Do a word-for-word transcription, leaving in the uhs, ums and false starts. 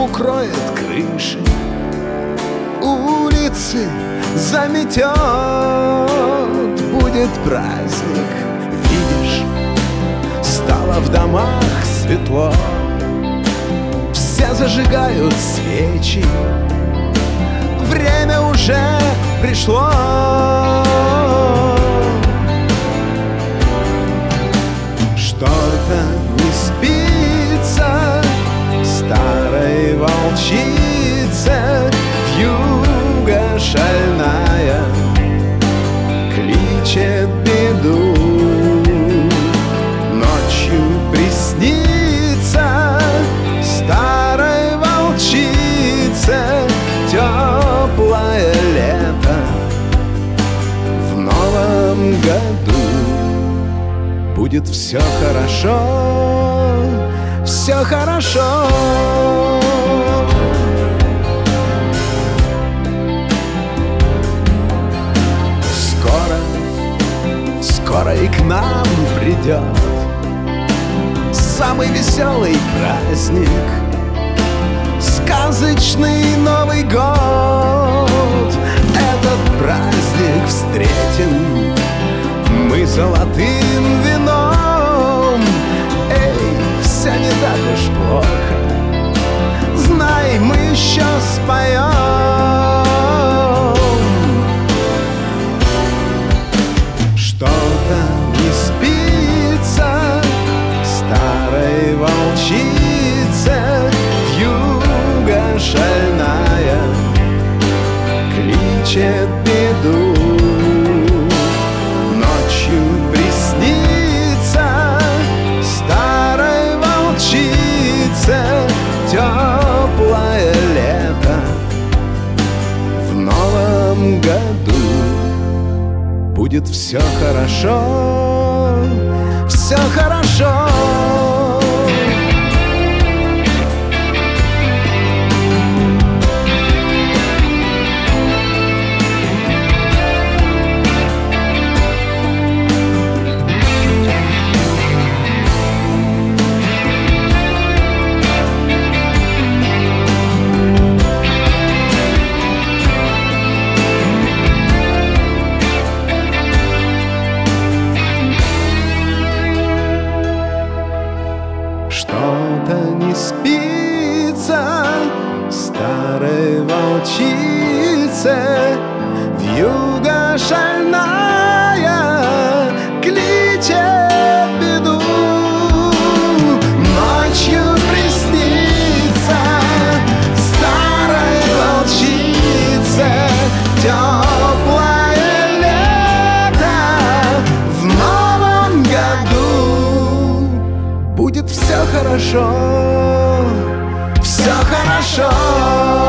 укроет крыши, улицы заметет, будет праздник. Видишь, стало в домах светло, все зажигают свечи, время уже пришло. Что-то не спится старой волчице, вьюга шальная кличет беду. Ночью приснится старой волчице теплое лето в новом году. Будет все хорошо, все хорошо. Скоро, скоро и к нам придет самый веселый праздник, сказочный Новый год. Этот праздник встретим мы золотым вином. Эй, все не так уж плохо, знай, мы еще споем. Что-то не спится старой волчице, вьюга шальная кличет беду. Ночью приснится старой волчице теплое лето в новом году. Будет все хорошо, все хорошо. Что-то не спится старой волчице, вьюга шальная кличет беду. Ночью приснится старой волчице теплое лето в новом году. Будет все хорошо, все хорошо.